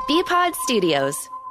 BPod Studios.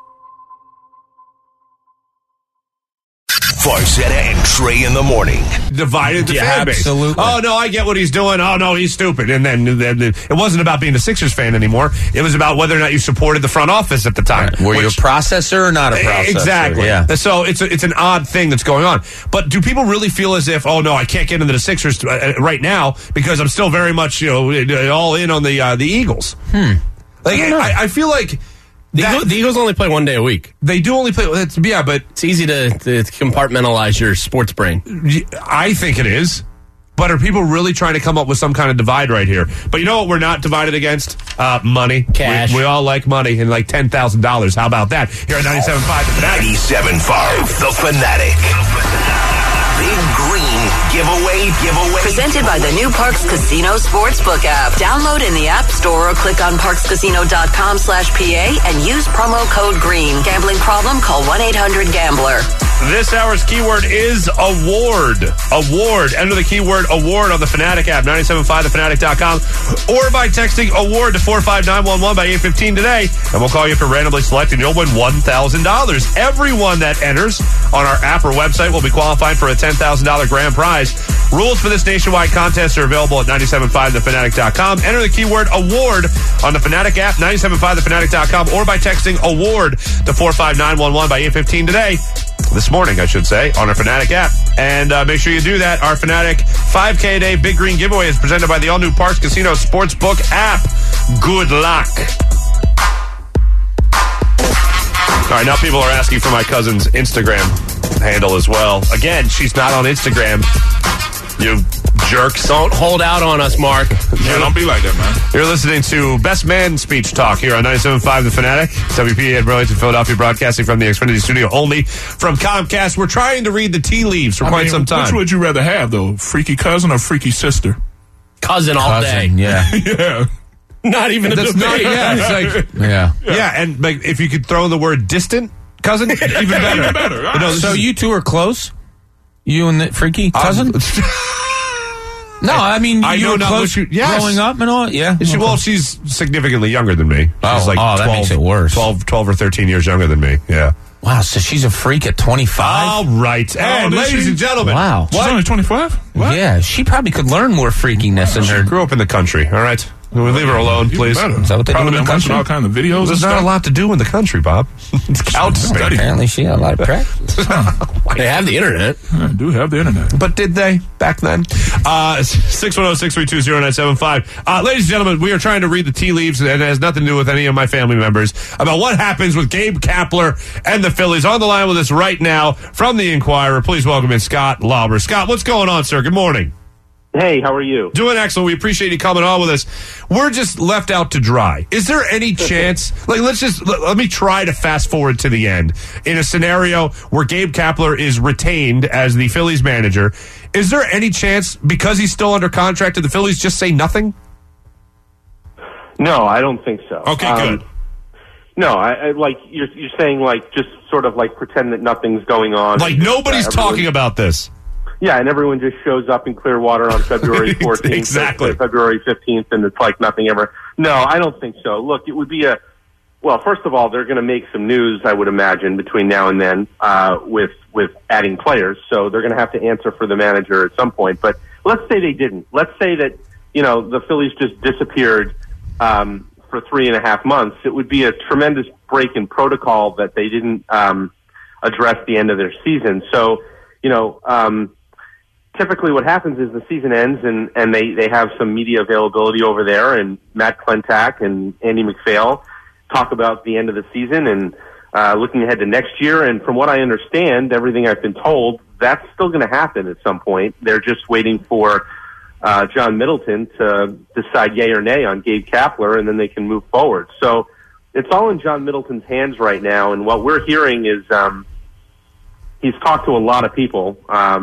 Farzetta and Trey in the morning. Divided the fan base. Absolutely. Oh, no, I get what he's doing. Oh, no, he's stupid. And then it wasn't about being a Sixers fan anymore. It was about whether or not you supported the front office at the time. Right. Were you a processor or not a processor? Exactly. Yeah. So it's an odd thing that's going on. But do people really feel as if, oh, no, I can't get into the Sixers right now because I'm still very much, all in on the Eagles? I feel like... The Eagles only play one day a week. They do only play... but it's easy to compartmentalize your sports brain. I think it is. But are people really trying to come up with some kind of divide right here? But you know what we're not divided against? Money. Cash. We all like money and like $10,000. How about that? Here at 97.5 The Fanatic. 97.5 The Fanatic. Big Green giveaway. Presented by the new Parks Casino Sportsbook app. Download in the App Store or click on parkscasino.com/PA and use promo code GREEN. Gambling problem? Call 1-800-GAMBLER. This hour's keyword is award. Award. Enter the keyword award on the Fanatic app, 975thefanatic.com, or by texting award to 45911 by 8:15 today, and we'll call you for randomly selected. You'll win $1,000. Everyone that enters on our app or website will be qualified for a $10,000 grand prize. Rules for this nationwide contest are available at 975thefanatic.com. Enter the keyword award on the Fanatic app, 975thefanatic.com, or by texting award to 45911 by 8:15 today. This morning, I should say, on our Fanatic app. And make sure you do that. Our Fanatic 5K Day Big Green Giveaway is presented by the all-new Parks Casino Sportsbook app. Good luck. All right, now people are asking for my cousin's Instagram handle as well. Again, she's not on Instagram. You jerks. Don't hold out on us, Mark. Yeah, don't be like that, man. You're listening to Best Man Speech Talk here on 97.5 The Fanatic. WPA in Burlington, Philadelphia, broadcasting from the Xfinity studio only from Comcast. We're trying to read the tea leaves for quite some time. Which would you rather have, though? Freaky cousin or freaky sister? Cousin all day. Yeah. Yeah. Not even a debate. It's like, Yeah. yeah, and like, if you could throw in the word distant cousin, even better. Even better. But no, So you two are close? You and the freaky cousin? No, I mean, I you know were not close what you- yes. growing up and all? Yeah. Well, she's significantly younger than me. Oh, She's like that makes it worse. 12 or 13 years younger than me. Yeah. Wow, so she's a freak at 25? All right. And is ladies she? and gentlemen. Wow. She's only 25? What? Yeah, she probably could learn more freakiness in She her... grew up in the country, all right? We leave her alone, Even please. better. Is that what they do Probably in the been watching country? all kinds of videos There's and not a stuff. lot to do in the country, Bob. It's couch study. Apparently she had a lot of practice. They have the internet. I do have the internet. But did they back then? 610-632-0975. Ladies and gentlemen, we are trying to read the tea leaves, and it has nothing to do with any of my family members, about what happens with Gabe Kapler and the Phillies. On the line with us right now from the Inquirer, please welcome in Scott Lauber. Scott, what's going on, sir? Good morning. Hey, how are you? Doing excellent. We appreciate you coming on with us. We're just left out to dry. Is there any chance, let me try to fast forward to the end. In a scenario where Gabe Kapler is retained as the Phillies manager, is there any chance, because he's still under contract to the Phillies, just say nothing? No, I don't think so. Okay, good. No, I like you're saying, like, just sort of like pretend that nothing's going on. Like nobody's talking about this. Yeah, and everyone just shows up in Clearwater on February 14th, Exactly. February 15th, and it's like nothing ever. No, I don't think so. Look, it would be well, first of all, they're going to make some news, I would imagine, between now and then with adding players, so they're going to have to answer for the manager at some point. But let's say they didn't. Let's say that, the Phillies just disappeared for 3.5 months. It would be a tremendous break in protocol that they didn't address the end of their season. So, typically what happens is the season ends and they have some media availability over there, and Matt Klentak and Andy McPhail talk about the end of the season and looking ahead to next year. And from what I understand, everything I've been told, that's still going to happen at some point. They're just waiting for John Middleton to decide yay or nay on Gabe Kapler, and then they can move forward. So it's all in John Middleton's hands right now, and what we're hearing is he's talked to a lot of people.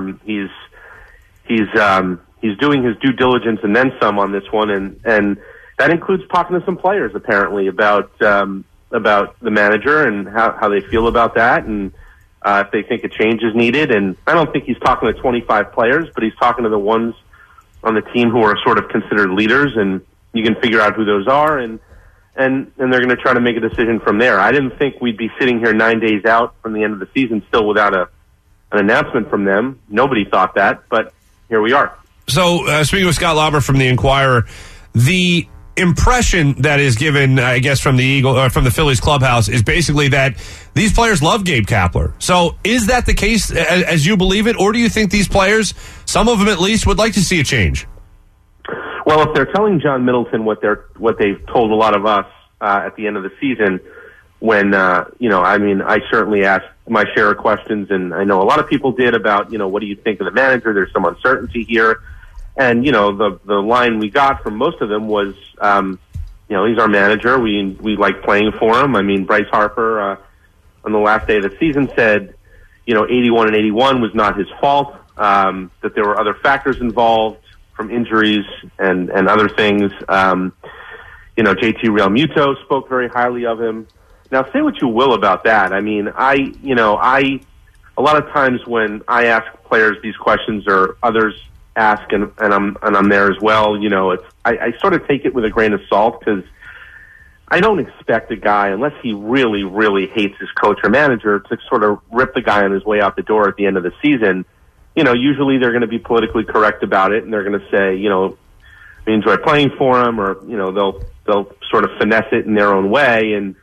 He's doing his due diligence and then some on this one, and that includes talking to some players apparently about the manager and how they feel about that, and if they think a change is needed. And I don't think he's talking to 25 players, but he's talking to the ones on the team who are sort of considered leaders, and you can figure out who those are. And and they're going to try to make a decision from there. I didn't think we'd be sitting here 9 days out from the end of the season still without an announcement from them. Nobody thought that, but here we are. So, speaking with Scott Lauber from the Inquirer, the impression that is given, I guess, from the Phillies clubhouse is basically that these players love Gabe Kapler. So, is that the case as you believe it, or do you think these players, some of them at least, would like to see a change? Well, if they're telling John Middleton what they've told a lot of us at the end of the season, when I certainly asked my share of questions, and I know a lot of people did about what do you think of the manager? There's some uncertainty here. And, the line we got from most of them was, he's our manager. We like playing for him. I mean, Bryce Harper, on the last day of the season said, 81 was not his fault, that there were other factors involved from injuries and other things. JT Realmuto spoke very highly of him. Now, say what you will about that. I mean, a lot of times when I ask players these questions or others ask, and I'm there as well. I sort of take it with a grain of salt because I don't expect a guy, unless he really, really hates his coach or manager, to sort of rip the guy on his way out the door at the end of the season. Usually they're going to be politically correct about it, and they're going to say, we enjoy playing for him, or they'll sort of finesse it in their own way, and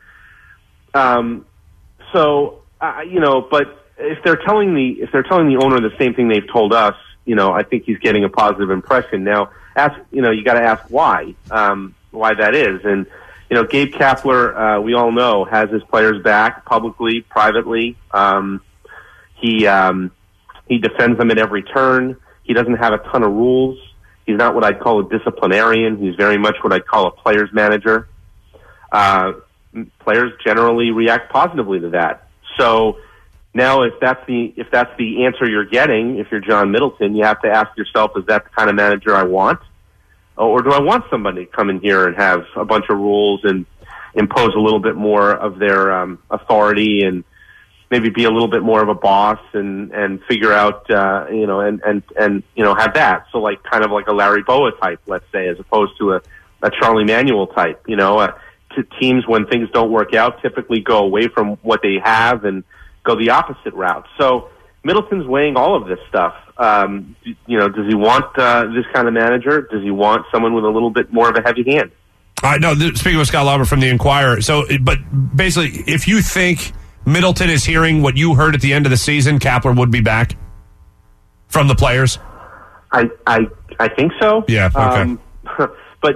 but if they're telling the owner the same thing they've told us. I think he's getting a positive impression. Now, you got to ask why that is. And, Gabe Kapler, we all know, has his players back publicly, privately. He defends them at every turn. He doesn't have a ton of rules. He's not what I'd call a disciplinarian. He's very much what I'd call a player's manager. Players generally react positively to that. So, now, if that's the answer you're getting, if you're John Middleton, you have to ask yourself, is that the kind of manager I want? Or do I want somebody to come in here and have a bunch of rules and impose a little bit more of their authority and maybe be a little bit more of a boss and figure out, have that. So like kind of like a Larry Boa type, let's say, as opposed to a Charlie Manuel type, to teams when things don't work out typically go away from what they have and go the opposite route. So Middleton's weighing all of this stuff. Does he want this kind of manager? Does he want someone with a little bit more of a heavy hand? No, speaking with Scott Lauber from the Inquirer. So, but basically, if you think Middleton is hearing what you heard at the end of the season, Kapler would be back from the players? I think so. Yeah, okay. But,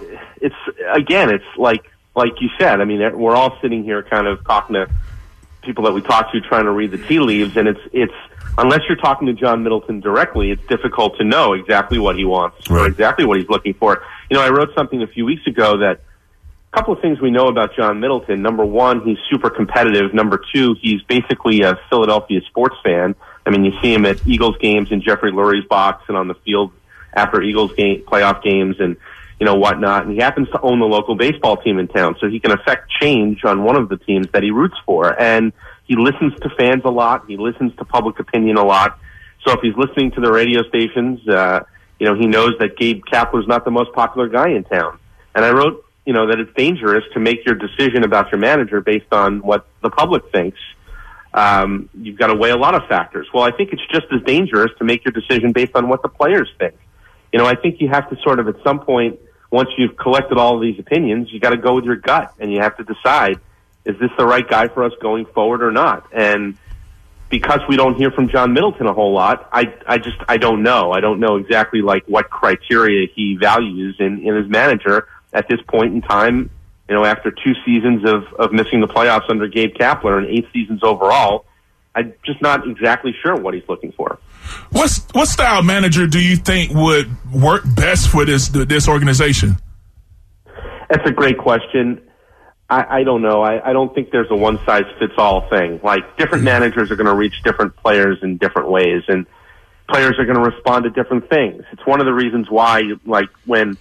it's like you said, I mean, we're all sitting here kind of talking to people that we talk to, trying to read the tea leaves, and it's unless you're talking to John Middleton directly, it's difficult to know exactly what he wants or exactly what he's looking for. I wrote something a few weeks ago that a couple of things we know about John Middleton. Number one, he's super competitive. Number two, he's basically a Philadelphia sports fan. I mean, you see him at Eagles games in Jeffrey Lurie's box and on the field after Eagles playoff games and whatnot. And he happens to own the local baseball team in town, so he can affect change on one of the teams that he roots for. And he listens to fans a lot. He listens to public opinion a lot. So if he's listening to the radio stations, he knows that Gabe Kapler's not the most popular guy in town. And I wrote, that it's dangerous to make your decision about your manager based on what the public thinks. You've got to weigh a lot of factors. Well, I think it's just as dangerous to make your decision based on what the players think. I think you have to sort of at some point, once you've collected all of these opinions, you got to go with your gut, and you have to decide, is this the right guy for us going forward or not? And because we don't hear from John Middleton a whole lot, I don't know. I don't know exactly what criteria he values in his manager at this point in time. After 2 seasons of missing the playoffs under Gabe Kapler and 8 seasons overall, I'm just not exactly sure what he's looking for. What style manager do you think would work best for this organization? That's a great question. I don't know. I don't think there's a one-size-fits-all thing. Different managers are going to reach different players in different ways, and players are going to respond to different things. It's one of the reasons why, when,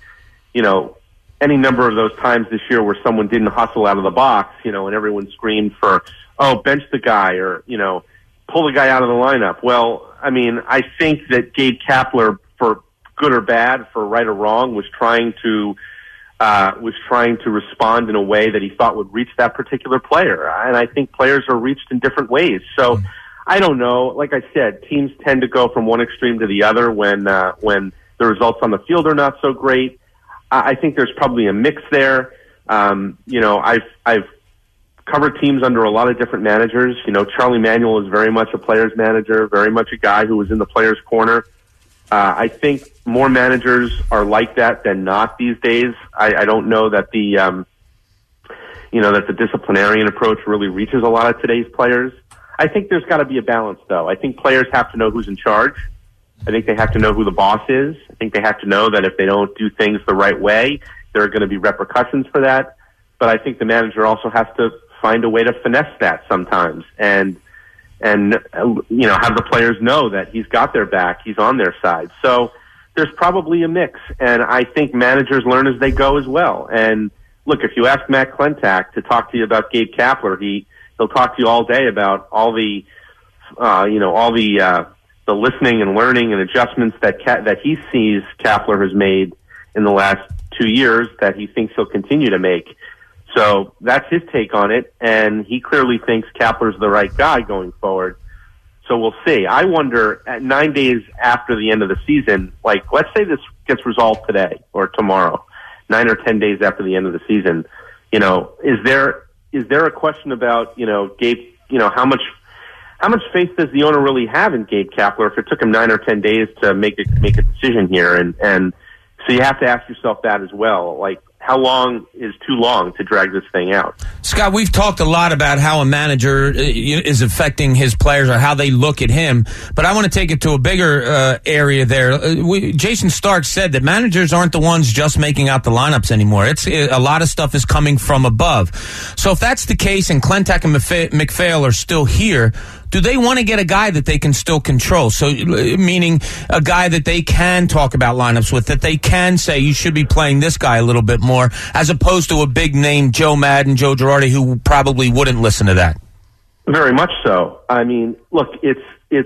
any number of those times this year where someone didn't hustle out of the box, and everyone screamed for, bench the guy, or, pull the guy out of the lineup. Well, I mean, I think that Gabe Kapler, for good or bad, for right or wrong, was trying to was trying to respond in a way that he thought would reach that particular player. And I think players are reached in different ways. So I don't know. Like I said, teams tend to go from one extreme to the other when the results on the field are not so great. I think there's probably a mix there. I've covered teams under a lot of different managers. Charlie Manuel is very much a player's manager, very much a guy who was in the player's corner. I think more managers are like that than not these days. I don't know that that the disciplinarian approach really reaches a lot of today's players. I think there's got to be a balance, though. I think players have to know who's in charge. I think they have to know who the boss is. I think they have to know that if they don't do things the right way, there are going to be repercussions for that. But I think the manager also has to find a way to finesse that sometimes and have the players know that he's got their back, he's on their side. So there's probably a mix, and I think managers learn as they go as well. And look, if you ask Matt Klentak to talk to you about Gabe Kapler, he'll talk to you all day about all the listening and learning and adjustments that he sees Kapler has made in the last 2 years that he thinks he'll continue to make. So that's his take on it, and he clearly thinks Kapler's the right guy going forward. So we'll see. I wonder, at 9 days after the end of the season, like let's say this gets resolved today or tomorrow, 9 or 10 days after the end of the season, is there a question about, Gabe, how much faith does the owner really have in Gabe Kapler if it took him 9 or 10 days to make a decision here? And so you have to ask yourself that as well. Like, how long is too long to drag this thing out? Scott, we've talked a lot about how a manager is affecting his players or how they look at him, but I want to take it to a bigger area there. Jason Stark said that managers aren't the ones just making out the lineups anymore. A lot of stuff is coming from above. So if that's the case and Klentak and McPhail are still here, do they want to get a guy that they can still control? So, meaning a guy that they can talk about lineups with, that they can say, you should be playing this guy a little bit more, as opposed to a big name, Joe Madden, Joe Girardi, who probably wouldn't listen to that. Very much so. I mean, look, that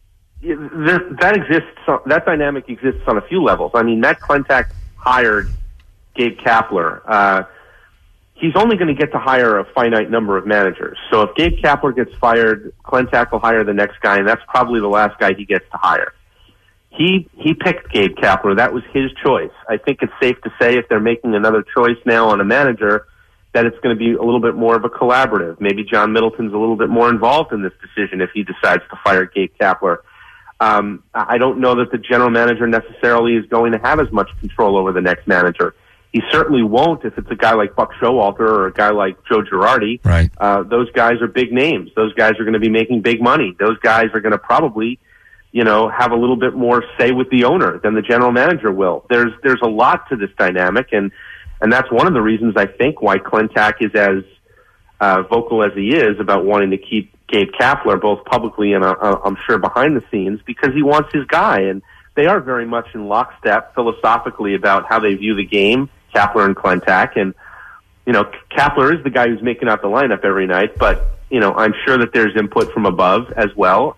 dynamic exists on a few levels. I mean, Matt Klentak hired Gabe Kapler. He's only going to get to hire a finite number of managers. So if Gabe Kapler gets fired, Klentak will hire the next guy, and that's probably the last guy he gets to hire. He picked Gabe Kapler. That was his choice. I think it's safe to say if they're making another choice now on a manager, that it's going to be a little bit more of a collaborative. Maybe John Middleton's a little bit more involved in this decision if he decides to fire Gabe Kapler. I don't know that the general manager necessarily is going to have as much control over the next manager. He certainly won't if it's a guy like Buck Showalter or a guy like Joe Girardi. Right. Those guys are big names. Those guys are going to be making big money. Those guys are going to probably, have a little bit more say with the owner than the general manager will. There's a lot to this dynamic, and that's one of the reasons I think why Klentak is as vocal as he is about wanting to keep Gabe Kapler, both publicly and I'm sure behind the scenes, because he wants his guy. And they are very much in lockstep philosophically about how they view the game, Kapler and Klentak. And, Kapler is the guy who's making out the lineup every night, but, I'm sure that there's input from above as well.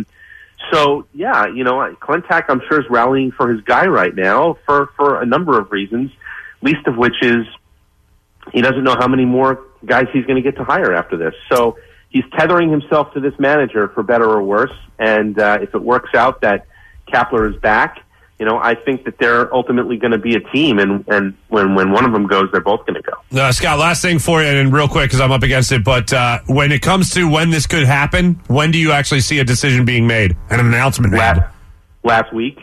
Klentak, I'm sure, is rallying for his guy right now for a number of reasons, least of which is he doesn't know how many more guys he's going to get to hire after this. So he's tethering himself to this manager for better or worse. And if it works out that Kapler is back, I think that they're ultimately going to be a team, and when one of them goes, they're both going to go. Scott, last thing for you, and real quick because I'm up against it, but when it comes to when this could happen, when do you actually see a decision being made and an announcement made? Last week.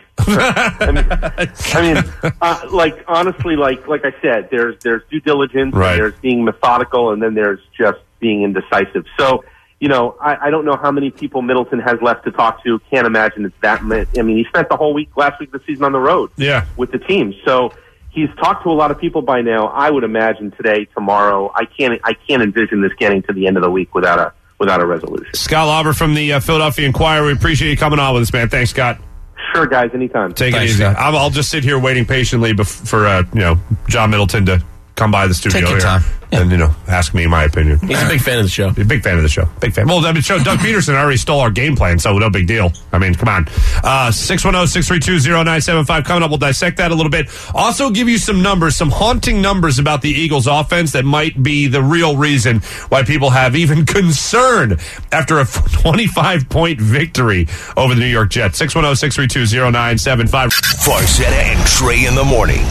Honestly, like I said, there's due diligence, right. There's being methodical, and then there's just being indecisive. So, I don't know how many people Middleton has left to talk to. Can't imagine it's that many. I mean, he spent the whole last week of the season on the road with the team. So he's talked to a lot of people by now. I would imagine today, tomorrow. I can't envision this getting to the end of the week without a resolution. Scott Lauber from the Philadelphia Inquirer. We appreciate you coming on with us, man. Thanks, Scott. Sure, guys. Anytime. Take it easy. I'll just sit here waiting patiently for John Middleton to come by the studio Take your here time. and, ask me my opinion. He's a big fan of the show. A big fan of the show. Big fan. Well, Doug Peterson already stole our game plan, so no big deal. I mean, come on. 610-632-0975. Coming up, we'll dissect that a little bit. Also give you some numbers, some haunting numbers about the Eagles offense that might be the real reason why people have even concern after a 25-point victory over the New York Jets. 610-632-0975. Farzetta and Trey in the morning.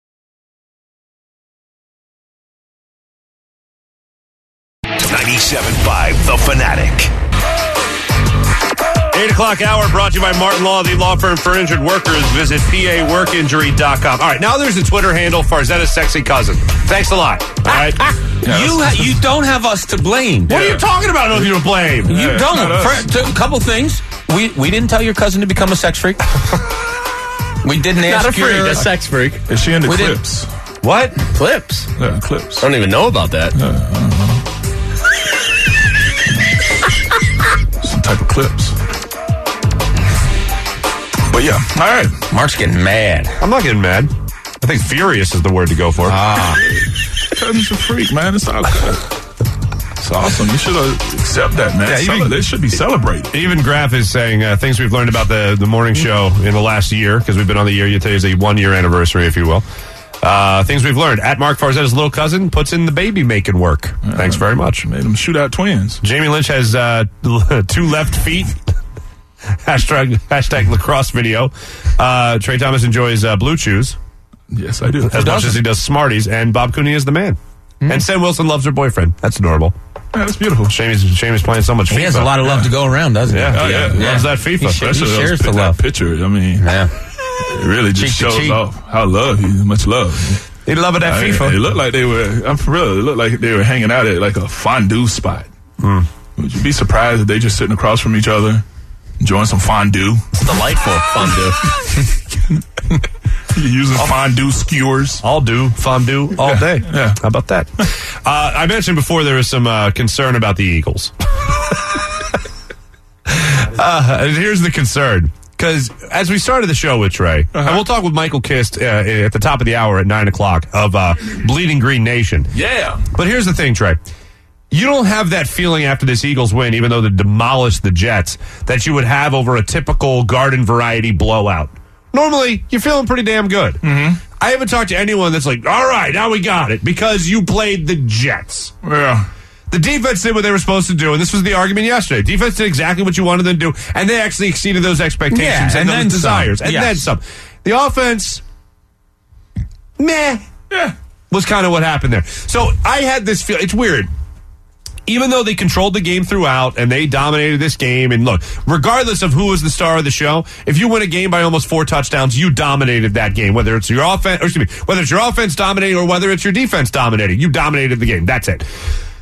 97.5 The Fanatic. 8 o'clock hour brought to you by Martin Law, the law firm for injured workers. Visit paworkinjury.com. All right, now there's a Twitter handle, Farzetta's Sexy Cousin. Thanks a lot. All right. You don't have us to blame. What are you talking about? I don't have you to blame. You don't. A couple things. We didn't tell your cousin to become a sex freak. We didn't ask Not a freak, your... a sex freak. Is she into We didn't- clips? What? Clips. Yeah, clips. I don't even know about that. Some type of clips. But yeah, all right. Mark's getting mad. I'm not getting mad. I think furious is the word to go for. Cousin's a freak, man. It's all good. It's awesome. You should accept that, man. Yeah, They should be celebrated. Even Graf is saying things we've learned about the morning show in the last year, because we've been on the year. Today's a 1-year anniversary, if you will. Things we've learned. At Mark Farzetta's little cousin puts in the baby making work. Thanks very much. Made them shoot out twins. Jamie Lynch has 2 left feet. Hashtag lacrosse video. Trey Thomas enjoys Blue Chews Yes, I do. as much as he does Smarties, and Bob Cooney is the man. And Sam Wilson loves her boyfriend. That's adorable. Yeah, that's beautiful. Shamey's playing so much FIFA. He has a lot of love to go around, doesn't he? Yeah, Oh, yeah. Loves that FIFA. He Especially shares those, the that love. picture. I mean, Yeah. it really just Cheek to shows cheek. off how much love. He loved that FIFA. It looked like they were. I'm for real. It looked like they were hanging out at like a fondue spot. Would you be surprised if they just sitting across from each other, enjoying some fondue? It's delightful fondue. You're using fondue skewers. I'll do fondue all day. Yeah. How about that? I mentioned before there was some concern about the Eagles. And here's the concern. Because as we started the show with Trey, and we'll talk with Michael Kist at the top of the hour at 9 o'clock of Bleeding Green Nation. Yeah. But here's the thing, Trey. You don't have that feeling after this Eagles win, even though they demolished the Jets, that you would have over a typical garden variety blowout. Normally, you're feeling pretty damn good. Mm-hmm. I haven't talked to anyone that's like, all right, now we got it, because you played the Jets. Yeah. The defense did what they were supposed to do, and this was the argument yesterday. Defense did exactly what you wanted them to do, and they actually exceeded those expectations and those desires. And then some. The offense, meh, was kind of what happened there. So I had this feel. It's weird. Even though they controlled the game throughout and they dominated this game, and look, regardless of who was the star of the show, if you win a game by almost 4 touchdowns, you dominated that game. Whether it's your offense, or excuse me, whether it's your offense dominating or whether it's your defense dominating, you dominated the game. That's it.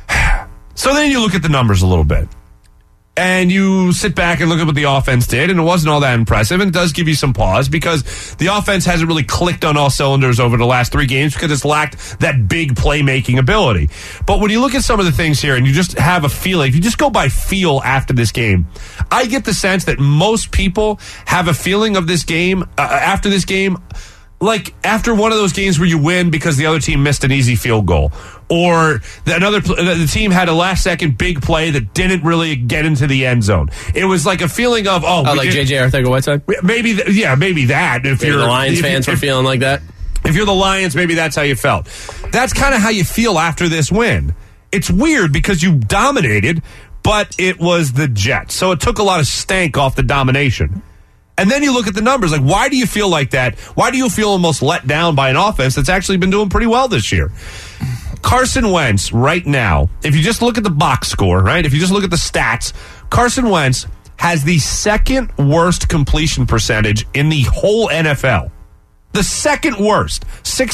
So then you look at the numbers a little bit. And you sit back and look at what the offense did, and it wasn't all that impressive, and it does give you some pause because the offense hasn't really clicked on all cylinders over the last 3 games because it's lacked that big playmaking ability. But when you look at some of the things here and you just have a feeling, if you just go by feel after this game, I get the sense that most people have a feeling of this game, after this game, like after one of those games where you win because the other team missed an easy field goal, or the team had a last-second big play that didn't really get into the end zone. It was like a feeling of, like J.J. Arcega-Whiteside? Maybe that. If Maybe you're the Lions fans were feeling like that. If you're the Lions, maybe that's how you felt. That's kind of how you feel after this win. It's weird because you dominated, but it was the Jets, so it took a lot of stank off the domination. And then you look at the numbers. Like, why do you feel like that? Why do you feel almost let down by an offense that's actually been doing pretty well this year? Carson Wentz, right now, if you just look at the box score, right? If you just look at the stats, Carson Wentz has the second worst completion percentage in the whole NFL. The second worst,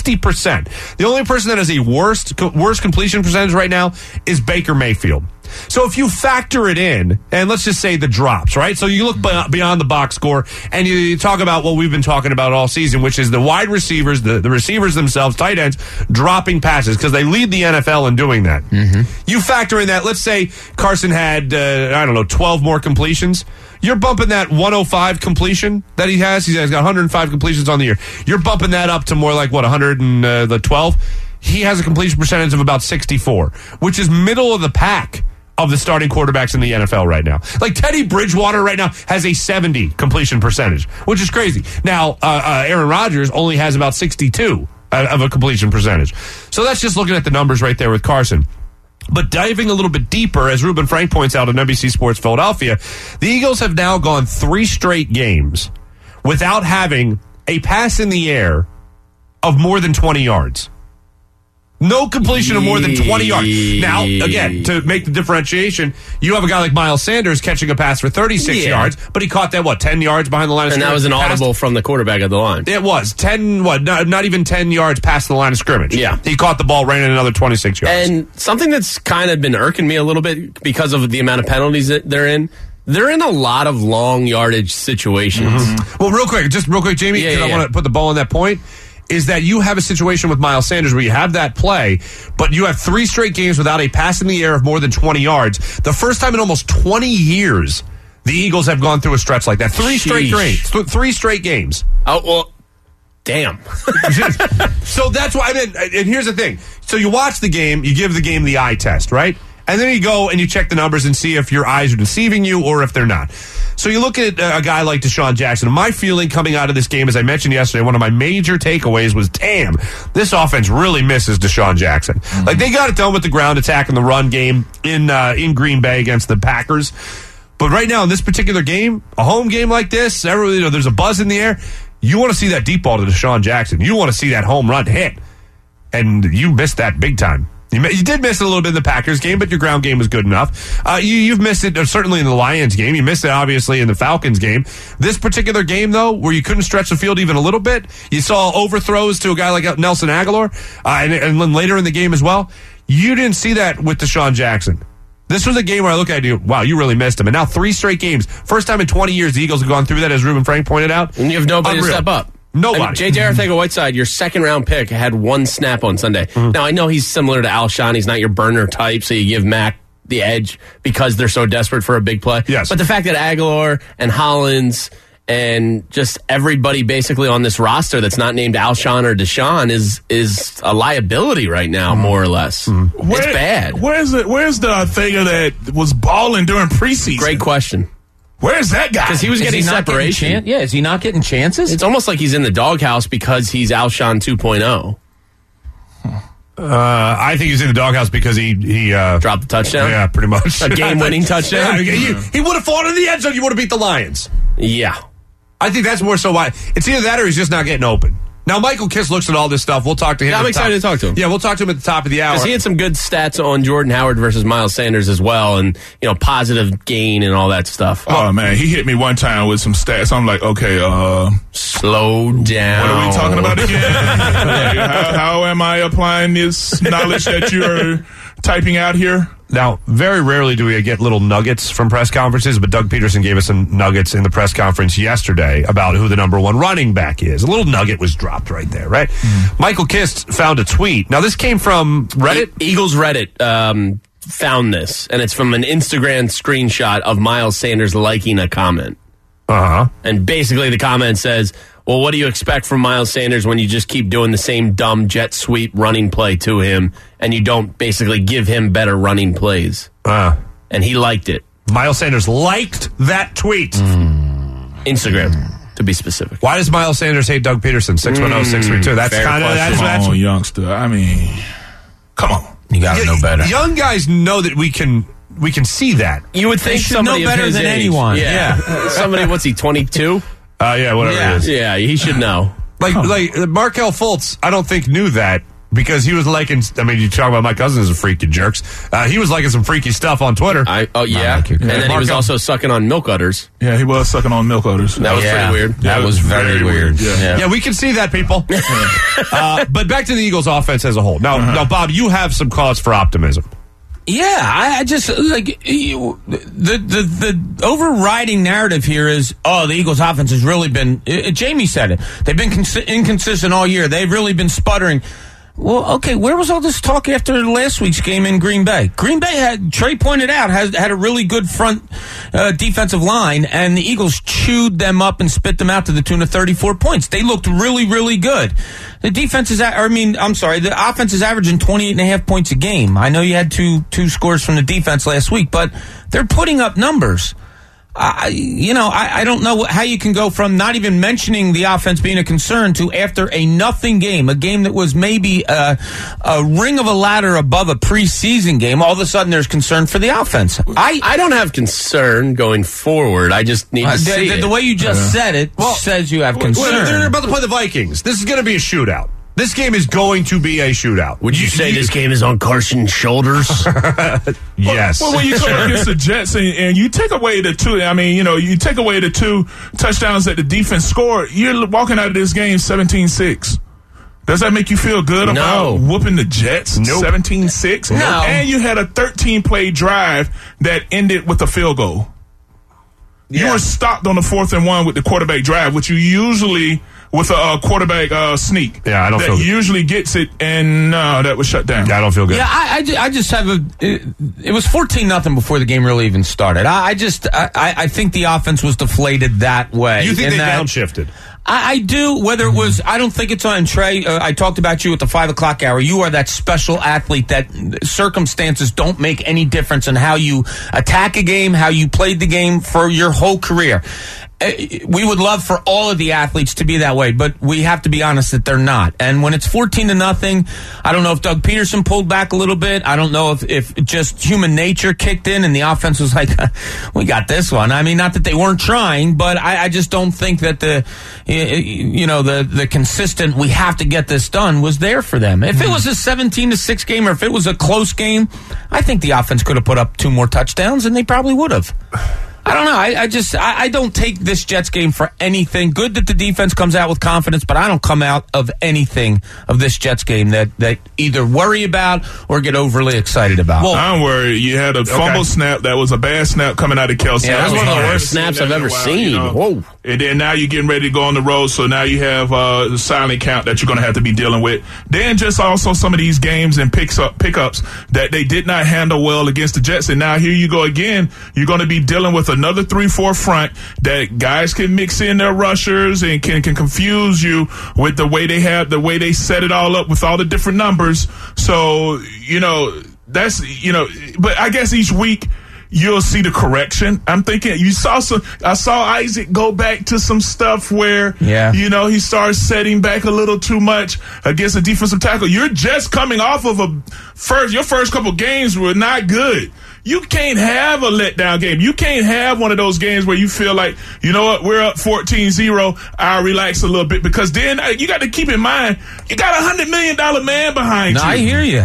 60%. The only person that has a worst completion percentage right now is Baker Mayfield. So if you factor it in, and let's just say the drops, right? So you look beyond the box score, and you talk about what we've been talking about all season, which is the wide receivers, the receivers themselves, tight ends, dropping passes, because they lead the NFL in doing that. Mm-hmm. You factor in that, let's say Carson had, 12 more completions. You're bumping that 105 completion that he has. He's got 105 completions on the year. You're bumping that up to more like, 112? he has a completion percentage of about 64, which is middle of the pack of the starting quarterbacks in the NFL right now. Like Teddy Bridgewater right now has a 70 completion percentage, which is crazy. Now, Aaron Rodgers only has about 62 of a completion percentage. So that's just looking at the numbers right there with Carson. But diving a little bit deeper, as Ruben Frank points out on NBC Sports Philadelphia, the Eagles have now gone 3 straight games without having a pass in the air of more than 20 yards. No completion of more than 20 yards. Now, again, to make the differentiation, you have a guy like Miles Sanders catching a pass for 36 yards, but he caught that, 10 yards behind the line of scrimmage? And that was an audible from the quarterback at the line. It was. Not even 10 yards past the line of scrimmage. Yeah. He caught the ball, ran in another 26 yards. And something that's kind of been irking me a little bit because of the amount of penalties that they're in a lot of long yardage situations. Mm-hmm. Well, real quick, Jamie, because I want to put the ball on that point, is that you have a situation with Miles Sanders where you have that play, but you have 3 straight games without a pass in the air of more than 20 yards. The first time in almost 20 years the Eagles have gone through a stretch like that. 3 straight games. 3 straight games. Oh, well, damn. So that's why, and here's the thing. So you watch the game, you give the game the eye test, right? And then you go and you check the numbers and see if your eyes are deceiving you or if they're not. So you look at a guy like Deshaun Jackson. My feeling coming out of this game, as I mentioned yesterday, one of my major takeaways was, damn, this offense really misses Deshaun Jackson. Mm-hmm. Like, they got it done with the ground attack and the run game in Green Bay against the Packers. But right now in this particular game, a home game like this, there's a buzz in the air. You want to see that deep ball to Deshaun Jackson. You want to see that home run hit. And you missed that big time. You did miss it a little bit in the Packers game, but your ground game was good enough. You've missed it certainly in the Lions game. You missed it, obviously, in the Falcons game. This particular game, though, where you couldn't stretch the field even a little bit, you saw overthrows to a guy like Nelson Aguilar, and then later in the game as well. You didn't see that with Deshaun Jackson. This was a game where I look at you, wow, you really missed him. And now 3 straight games. First time in 20 years the Eagles have gone through that, as Ruben Frank pointed out. And you have nobody to step up. Nobody. J.J. Arcega-Whiteside, your second-round pick, had 1 snap on Sunday. Mm-hmm. Now, I know he's similar to Alshon. He's not your burner type, so you give Mac the edge because they're so desperate for a big play. Yes. But the fact that Aguilar and Hollins and just everybody basically on this roster that's not named Alshon or Deshaun is a liability right now, more or less. Mm-hmm. It's bad. Where's the Arcega that was balling during preseason? Great question. Where's that guy? Because he was getting separation. Is he not getting chances? It's almost like he's in the doghouse because he's Alshon 2.0 I think he's in the doghouse because he dropped the touchdown. Yeah, pretty much. A game-winning touchdown. Yeah, he would have fallen in the end zone. You would have beat the Lions. Yeah. I think that's more so why. It's either that or he's just not getting open. Now, Michael Kiss looks at all this stuff. We'll talk to him. Yeah, I'm excited to talk to him. Yeah, we'll talk to him at the top of the hour. Because he had some good stats on Jordan Howard versus Miles Sanders as well, and positive gain and all that stuff. Oh man, he hit me one time with some stats. I'm like, okay, slow down. What are we talking about again? how am I applying this knowledge that you're typing out here? Now, very rarely do we get little nuggets from press conferences, but Doug Peterson gave us some nuggets in the press conference yesterday about who the number 1 running back is. A little nugget was dropped right there, right? Michael Kist found a tweet. Now, this came from Reddit? Eagles Reddit found this, and it's from an Instagram screenshot of Miles Sanders liking a comment. Uh-huh. And basically the comment says, well, what do you expect from Miles Sanders when you just keep doing the same dumb jet sweep running play to him and you don't basically give him better running plays? And he liked it. Miles Sanders liked that tweet. Instagram, to be specific. Why does Miles Sanders hate Doug Peterson? 610-632. That's kind of that's youngster. I mean, come on. You got to know better. Young guys know that we can see that. You would think somebody know better of his than age. anyone. Yeah. Somebody, what's he, 22? Yeah, whatever it is. Yeah, he should know. Like Markelle Fultz, I don't think knew that because he was liking. I mean, you talk about my cousin is a freak, you jerks. He was liking some freaky stuff on Twitter. And then he was also sucking on milk udders. Yeah, he was sucking on milk udders. That was pretty weird. That was very weird. Yeah, we can see that, people. But back to the Eagles' offense as a whole. Now, Bob, you have some cause for optimism. Yeah, I just like the overriding narrative here is, the Eagles' offense has really been. Jamie said it. They've been inconsistent all year. They've really been sputtering. Well, okay, where was all this talk after last week's game in Green Bay? Green Bay Trey pointed out, had a really good front defensive line, and the Eagles chewed them up and spit them out to the tune of 34 points. They looked really, really good. The the offense is averaging 28.5 points a game. I know you had two scores from the defense last week, but they're putting up numbers. I don't know how you can go from not even mentioning the offense being a concern to after a nothing game, a game that was maybe a ring of a ladder above a preseason game, all of a sudden there's concern for the offense. I don't have concern going forward. I just need to see it. The way you just said it says you have concern. Well, they're about to play the Vikings. This is going to be a shootout. This game is going to be a shootout. Would you say this game is on Carson's shoulders? Yes. Well, when you go against the Jets and you take away the you take away the 2 touchdowns that the defense scored, you're walking out of this game 17-6. Does that make you feel good about whooping the Jets? Nope. 17-6? No. And you had a 13-play drive that ended with a field goal. Yeah. You were stopped on the 4th and 1 with the quarterback drive, which you usually with a quarterback sneak. Yeah, I don't feel good. Usually gets it, and no, that was shut down. Yeah, I don't feel good. Yeah, I just have it was 14-0 before the game really even started. I think the offense was deflated that way. You think they downshifted? I do, whether it was, I don't think it's on Trey. I talked about you at the 5 o'clock hour. You are that special athlete that circumstances don't make any difference in how you attack a game, how you played the game for your whole career. We would love for all of the athletes to be that way, but we have to be honest that they're not. And when it's 14-0, I don't know if Doug Peterson pulled back a little bit. I don't know if just human nature kicked in and the offense was like, we got this one. I mean, not that they weren't trying, but I just don't think that the consistent, we have to get this done was there for them. If it was a 17-6 game or if it was a close game, I think the offense could have put up 2 more touchdowns and they probably would have. I don't know. I don't take this Jets game for anything. Good that the defense comes out with confidence, but I don't come out of anything of this Jets game that either worry about or get overly excited about. Well, I'm worried. You had a fumble snap that was a bad snap coming out of Kelsey. Yeah, that was one of the hard. worst snaps I've ever seen. Whoa. And then now you're getting ready to go on the road, so now you have the silent count that you're going to have to be dealing with. Then just also some of these games and pickups that they did not handle well against the Jets. And now here you go again. You're going to be dealing with another 3-4 front that guys can mix in their rushers and can confuse you with the way they set it all up with all the different numbers. So, but I guess each week you'll see the correction. I'm thinking I saw Isaac go back to some stuff where, he starts setting back a little too much against a defensive tackle. You're just coming off of your first couple games were not good. You can't have a letdown game. You can't have one of those games where you feel like, you know what, we're up 14-0, I'll relax a little bit. Because then you got to keep in mind, you got a $100 million man behind you. I hear you.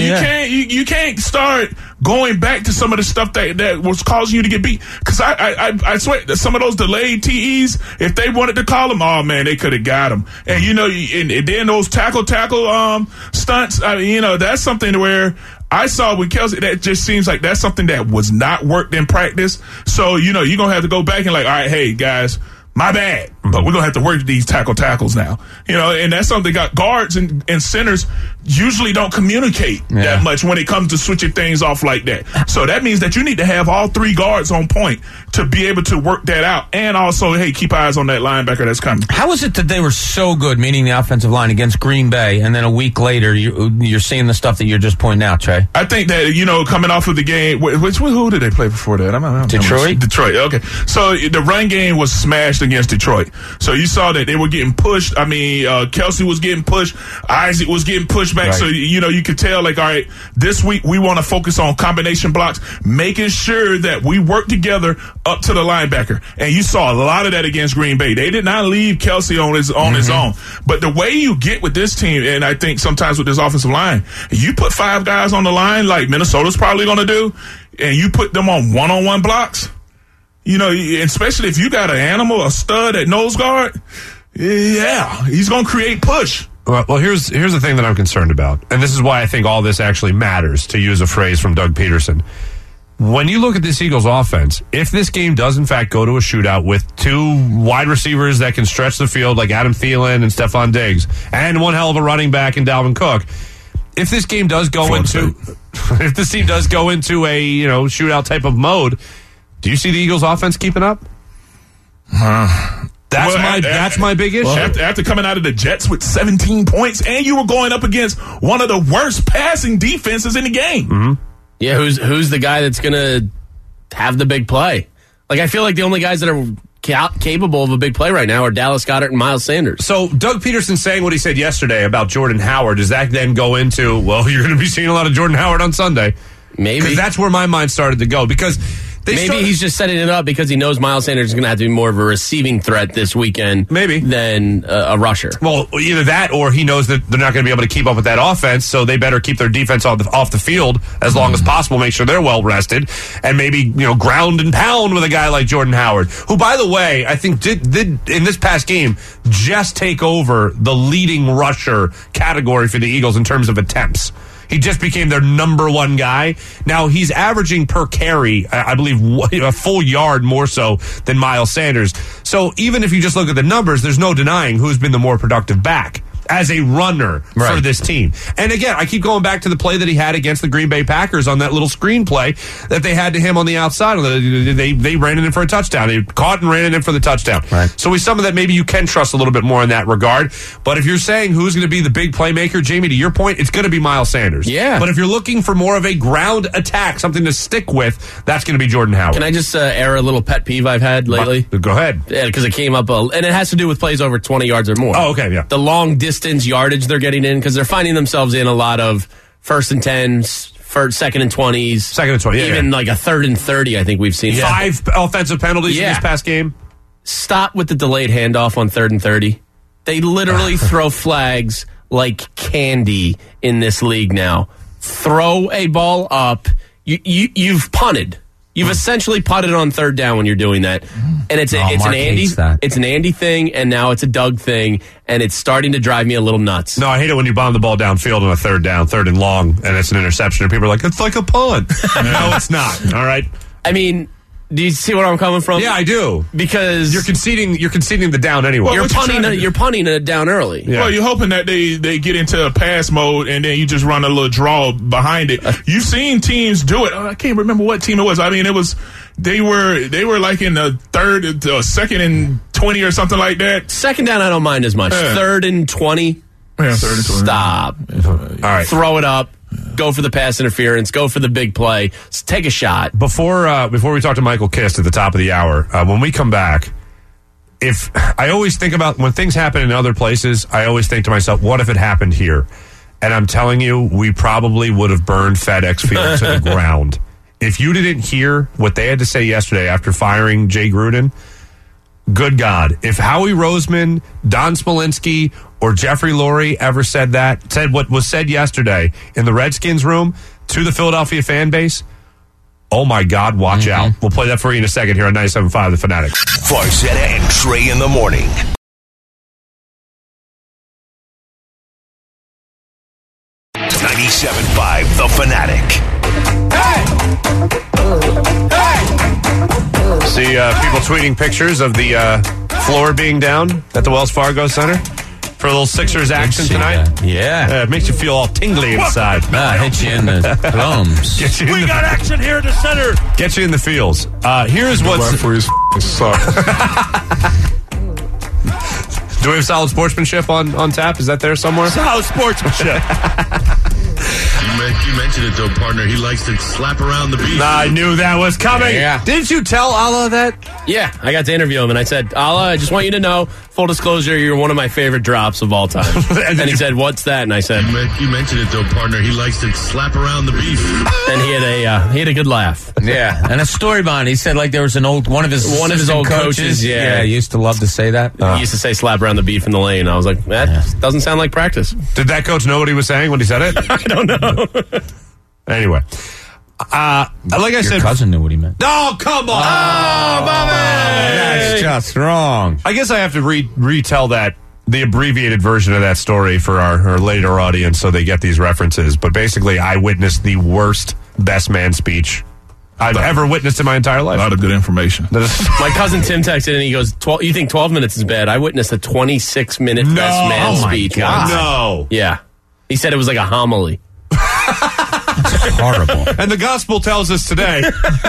You can't start going back to some of the stuff that was causing you to get beat. Because I swear that some of those delayed TEs, if they wanted to call them, oh man, they could have got them. And and then those tackle stunts. That's something where I saw with Kelsey, that just seems like that's something that was not worked in practice. So, you're going to have to go back and all right, hey, guys, my bad. But we're going to have to work these tackles now. And that's something got guards and centers usually don't communicate that much when it comes to switching things off like that. So that means that you need to have all 3 guards on point to be able to work that out. And also, hey, keep eyes on that linebacker that's coming. How is it that they were so good, meaning the offensive line, against Green Bay, and then a week later you're seeing the stuff that you're just pointing out, Trey? I think that, coming off of the game, who did they play before that? Detroit? Detroit, okay. So the run game was smashed against Detroit. So you saw that they were getting pushed. I mean, Kelsey was getting pushed. Isaac was getting pushed back. Right. So, you could tell, all right, this week we want to focus on combination blocks, making sure that we work together up to the linebacker. And you saw a lot of that against Green Bay. They did not leave Kelsey on his own. But the way you get with this team, and I think sometimes with this offensive line, you put 5 guys on the line like Minnesota's probably going to do, and you put them on one-on-one blocks, especially if you got an animal, a stud at nose guard, he's going to create push. Well, here's the thing that I'm concerned about, and this is why I think all this actually matters, to use a phrase from Doug Peterson. when you look at this Eagles offense, if this game does in fact go to a shootout with two wide receivers that can stretch the field like Adam Thielen and Stephon Diggs, and one hell of a running back in Dalvin Cook, if this game does go into if this team does go into a shootout type of mode, do you see the Eagles offense keeping up? That's my big issue. After coming out of the Jets with 17 points, and you were going up against one of the worst passing defenses in the game. Mm-hmm. Yeah, who's the guy that's going to have the big play? Like, I feel like the only guys that are capable of a big play right now are Dallas Goedert and Miles Sanders. So Doug Peterson saying what he said yesterday about Jordan Howard, does that then go into, well, you're going to be seeing a lot of Jordan Howard on Sunday? Maybe. Because that's where my mind started to go. Because he's just setting it up because he knows Miles Sanders is going to have to be more of a receiving threat this weekend than a rusher. Well, either that or he knows that they're not going to be able to keep up with that offense, so they better keep their defense off the field as long as possible, make sure they're well rested, and maybe ground and pound with a guy like Jordan Howard, who, by the way, I think did in this past game just take over the leading rusher category for the Eagles in terms of attempts. He just became their number one guy. Now, he's averaging per carry, I believe, a full yard more so than Miles Sanders. So even if you just look at the numbers, there's no denying who's been the more productive back as a runner for this team. And again, I keep going back to the play that he had against the Green Bay Packers on that little screen play that they had to him on the outside. They ran it in for a touchdown. They caught and ran it in for the touchdown. Right. So with some of that, maybe you can trust a little bit more in that regard. But if you're saying who's going to be the big playmaker, Jamie, to your point, it's going to be Miles Sanders. Yeah. But if you're looking for more of a ground attack, something to stick with, that's going to be Jordan Howard. Can I just air a little pet peeve I've had lately? Go ahead. Yeah, because it came up, and it has to do with plays over 20 yards or more. Oh, okay, yeah. The long distance yardage they're getting in because they're finding themselves in a lot of 1st and 10s, second and 20s. Second and 20, even like a 3rd and 30, I think we've seen. 5 offensive penalties in this past game. Stop with the delayed handoff on 3rd and 30. They literally throw flags like candy in this league now. Throw a ball up. You've punted. You've essentially putted on 3rd down when you're doing that, and it's an Andy thing, and now it's a Doug thing, and it's starting to drive me a little nuts. No, I hate it when you bomb the ball downfield on a 3rd down, 3rd and long, and it's an interception, and people are like, it's like a punt. No, it's not. All right. I mean, do you see where I'm coming from? Yeah, I do. Because you're conceding the down anyway. Well, you're punting it down early. Yeah. Well, you're hoping that they get into a pass mode and then you just run a little draw behind it. You've seen teams do it. I can't remember what team it was. I mean, they were like in the 3rd, 2nd and 20 or something like that. 2nd down, I don't mind as much. 3rd and 20. Yeah, 3rd and 20. Stop. All right. Throw it up. Go for the pass interference. Go for the big play. Take a shot. Before we talk to Michael Kist at the top of the hour, when we come back, if I always think about when things happen in other places, I always think to myself, what if it happened here? And I'm telling you, we probably would have burned FedEx Field to the ground. If you didn't hear what they had to say yesterday after firing Jay Gruden, good God, if Howie Roseman, Don Smolinski, or Jeffrey Lurie ever said what was said yesterday in the Redskins room to the Philadelphia fan base, oh my God, watch out. We'll play that for you in a second here on 97.5 The Fanatic. Farzetta and Trey in the morning. .97.5 The Fanatic. See people tweeting pictures of the floor being down at the Wells Fargo Center for a little Sixers action tonight. Yeah. It makes you feel all tingly inside. Hit you in the thumbs. We got action here at the center. Get you in the feels. Here's what's... for his suck. Do we have solid sportsmanship on tap? Is that there somewhere? Solid sportsmanship. You mentioned it, though, partner. He likes to slap around the beef. I knew that was coming. Yeah. Didn't you tell Allah that? Yeah, I got to interview him, and I said, Allah, I just want you to know, full disclosure, you're one of my favorite drops of all time. And he said, what's that? And I said... You mentioned it, though, partner. He likes to slap around the beef. And he had a good laugh. Yeah, and a story behind it. He said like there was one of his old coaches. Yeah, he used to love to say that. He used to say slap around the beef in the lane. I was like, that doesn't sound like practice. Did that coach know what he was saying when he said it? I don't know. Anyway, like I said, your cousin knew what he meant. Oh, come on! Oh, Bobby! That's just wrong. I guess I have to retell the abbreviated version of that story for our later audience, so they get these references. But basically, I witnessed the worst best man speech I've ever witnessed in my entire life. A lot of good information. My cousin Tim texted and he goes, you think 12 minutes is bad? I witnessed a 26-minute best man speech once. No. Yeah. He said it was like a homily. Horrible. And the gospel tells us today.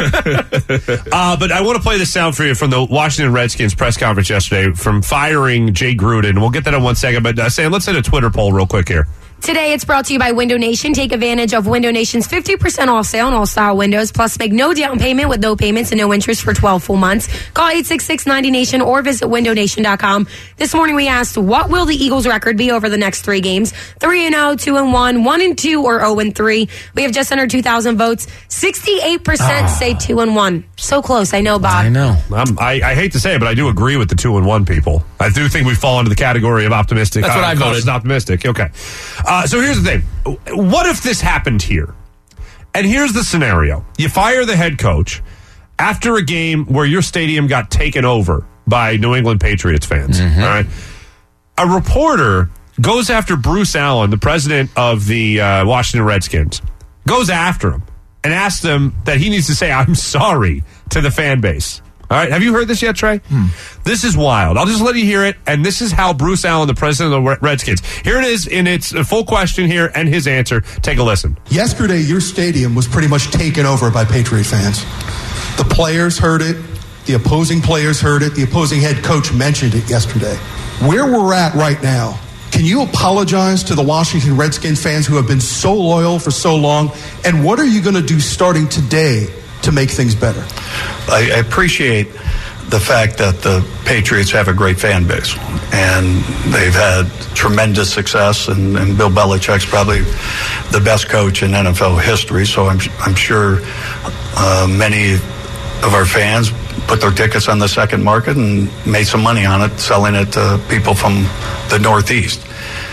But I want to play this sound for you from the Washington Redskins press conference yesterday from firing Jay Gruden. We'll get that in 1 second. But Sam, let's hit a Twitter poll real quick here. Today, it's brought to you by Window Nation. Take advantage of Window Nation's 50% off sale on all style windows. Plus, make no down payment with no payments and no interest for 12 full months. Call 866-90-NATION or visit windownation.com. This morning, we asked, what will the Eagles' record be over the next 3 games? 3-0, 2-1, 1-2, or 0-3. We have just under 2,000 votes. 68% say 2-1. So close, I know, Bob. I know. I hate to say it, but I do agree with the 2-1 people. I do think we fall into the category of optimistic. That's what I voted. Optimistic. Okay. So here's the thing. What if this happened here? And here's the scenario. You fire the head coach after a game where your stadium got taken over by New England Patriots fans. All right. A reporter goes after Bruce Allen, the president of the Washington Redskins, goes after him and asks him that he needs to say, I'm sorry to the fan base. All right. Have you heard this yet, Trey? This is wild. I'll just let you hear it. And this is how Bruce Allen, the president of the Redskins, here it is in its full question here and his answer. Take a listen. Yesterday, your stadium was pretty much taken over by Patriot fans. The players heard it. The opposing players heard it. The opposing head coach mentioned it yesterday. Where we're at right now, can you apologize to the Washington Redskins fans who have been so loyal for so long? And what are you going to do starting today to make things better? I appreciate the fact that the Patriots have a great fan base, and they've had tremendous success, and Bill Belichick's probably the best coach in NFL history, so I'm sure many of our fans put their tickets on the second market and made some money on it, selling it to people from the Northeast.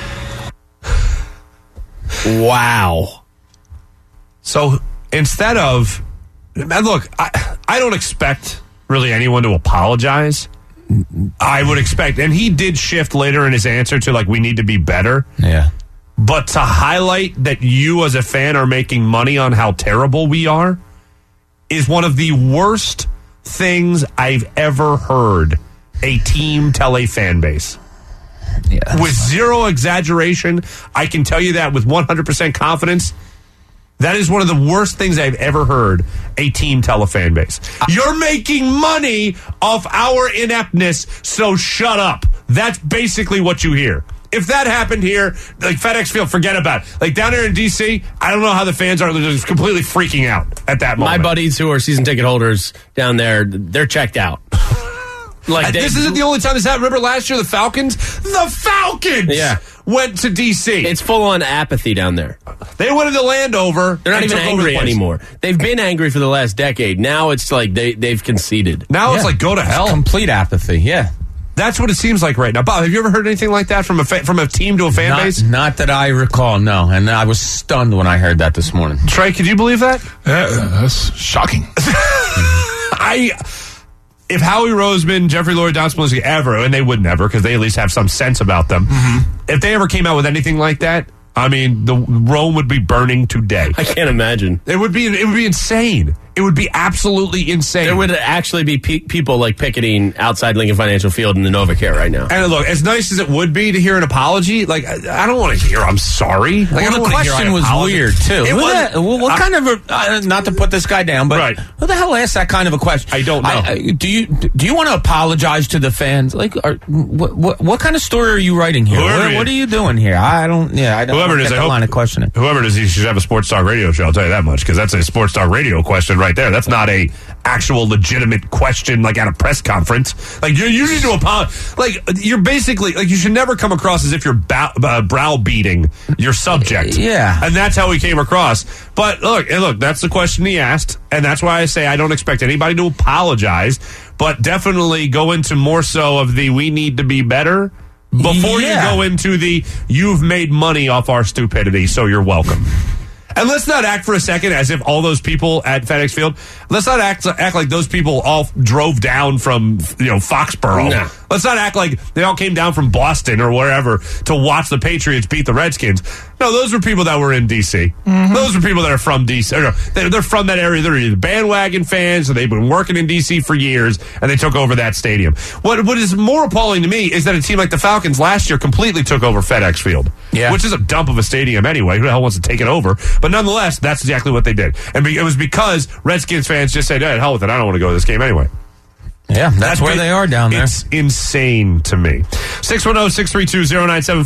Wow. So instead of, and look, I don't expect really anyone to apologize. I would expect, and he did shift later in his answer to like, we need to be better. Yeah. But to highlight that you as a fan are making money on how terrible we are is one of the worst things I've ever heard a team tell a fan base. Yeah. With zero exaggeration, I can tell you that with 100% confidence. That is one of the worst things I've ever heard a team tell a fan base. You're making money off our ineptness, so shut up. That's basically what you hear. If that happened here, like FedEx Field, forget about it. Like down here in D.C., I don't know how the fans are. They're just completely freaking out at that moment. My buddies who are season ticket holders down there, they're checked out. Like this isn't the only time this happened. Remember last year, the Falcons? The Falcons went to D.C. It's full-on apathy down there. They wanted to land over. They're not even angry anymore. They've been angry for the last decade. Now it's like they've conceded. Now it's like go to hell. It's complete apathy, yeah. That's what it seems like right now. Bob, have you ever heard anything like that from a team to a fan base? Not that I recall, no. And I was stunned when I heard that this morning. Trey, could you believe that? That's shocking. If Howie Roseman, Jeffrey Lurie, Don Smolinski ever, and they would never because they at least have some sense about them, if they ever came out with anything like that, I mean, the Rome would be burning today. I can't imagine. It would be insane. It would be absolutely insane. There would actually be people like picketing outside Lincoln Financial Field in the NovaCare right now. And look, as nice as it would be to hear an apology, like I don't want to hear I'm sorry. Like, well, the question was weird too. What kind of not to put this guy down, but who the hell asked that kind of a question? I don't know. Do you want to apologize to the fans? Like, what kind of story are you writing here? What are you doing here? I don't. Whoever it is, I line of questioning. Whoever it is, he should have a sports talk radio show. I'll tell you that much because that's a sports talk radio question right there. That's not a actual legitimate question like at a press conference. Like you need to apologize. Like you're basically like you should never come across as if you're browbeating your subject. Yeah, and that's how he came across. But look, that's the question he asked, and that's why I say I don't expect anybody to apologize, but definitely go into more so of the we need to be better before you go into the you've made money off our stupidity, so you're welcome. And let's not act for a second as if all those people at FedEx Field, let's not act like those people all drove down from, Foxborough. Nah. Let's not act like they all came down from Boston or wherever to watch the Patriots beat the Redskins. No, those were people that were in D.C. Mm-hmm. Those are people that are from D.C. They're from that area. They're either bandwagon fans or they've been working in D.C. for years, and they took over that stadium. What is more appalling to me is that a team like the Falcons last year completely took over FedEx Field, which is a dump of a stadium anyway. Who the hell wants to take it over? But nonetheless, that's exactly what they did. And it was because Redskins fans just said, hell with it, I don't want to go to this game anyway. Yeah, that's where they are down there. It's insane to me. 610-632-0975,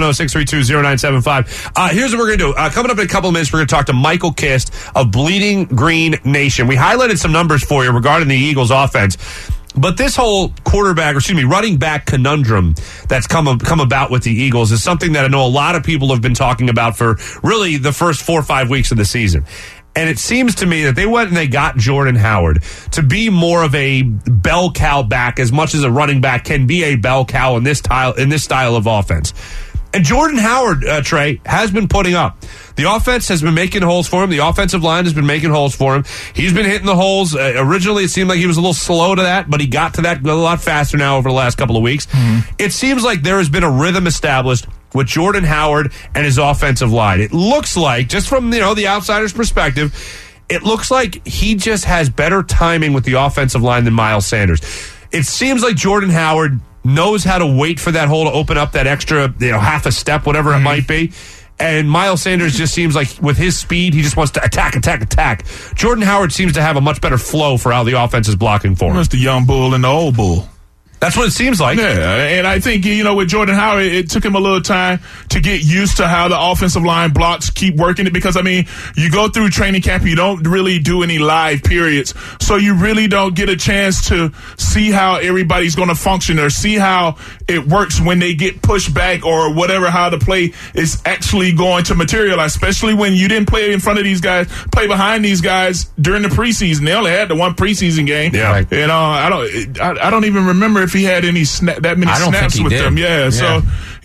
610-632-0975. Here's what we're going to do. Coming up in a couple of minutes, we're going to talk to Michael Kist of Bleeding Green Nation. We highlighted some numbers for you regarding the Eagles offense. But this whole running back conundrum that's come about with the Eagles is something that I know a lot of people have been talking about for really the first 4 or 5 weeks of the season. And it seems to me that they went and they got Jordan Howard to be more of a bell cow back, as much as a running back can be a bell cow in this style of offense. And Jordan Howard, Trey, has been putting up. The offense has been making holes for him. The offensive line has been making holes for him. He's been hitting the holes. Originally, it seemed like he was a little slow to that, but he got to that a lot faster now over the last couple of weeks. Mm-hmm. It seems like there has been a rhythm established with Jordan Howard and his offensive line. It looks like, just from the outsider's perspective, it looks like he just has better timing with the offensive line than Miles Sanders. It seems like Jordan Howard knows how to wait for that hole to open up that extra, half a step, whatever it might be. And Miles Sanders just seems like with his speed, he just wants to attack. Jordan Howard seems to have a much better flow for how the offense is blocking for him. That's the young bull and the old bull. That's what it seems like. Yeah, and I think, with Jordan Howard, it took him a little time to get used to how the offensive line blocks keep working it, because, you go through training camp, you don't really do any live periods, so you really don't get a chance to see how everybody's going to function or see how it works when they get pushed back or whatever, how the play is actually going to materialize, especially when you didn't play in front of these guys, play behind these guys during the preseason. They only had the one preseason game. Yeah. And I don't even remember if he had any that many snaps with them. Yeah. So,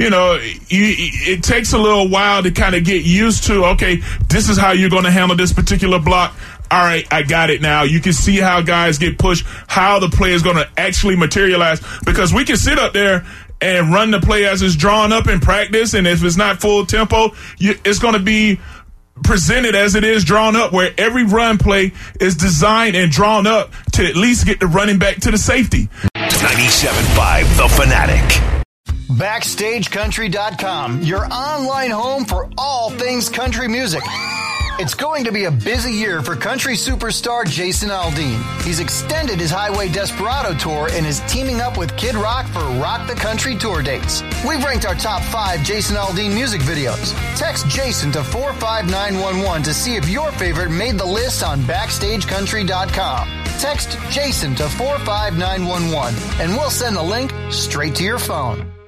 it takes a little while to kind of get used to, okay, this is how you're going to handle this particular block. All right, I got it now. You can see how guys get pushed, how the play is going to actually materialize, because we can sit up there and run the play as it's drawn up in practice, and if it's not full tempo, it's going to be presented as it is drawn up, where every run play is designed and drawn up to at least get the running back to the safety. 97.5 The Fanatic. BackstageCountry.com, your online home for all things country music. It's going to be a busy year for country superstar Jason Aldean. He's extended his Highway Desperado tour and is teaming up with Kid Rock for Rock the Country tour dates. We've ranked our top 5 Jason Aldean music videos. Text Jason to 45911 to see if your favorite made the list on BackstageCountry.com. Text Jason to 45911 and we'll send the link straight to your phone.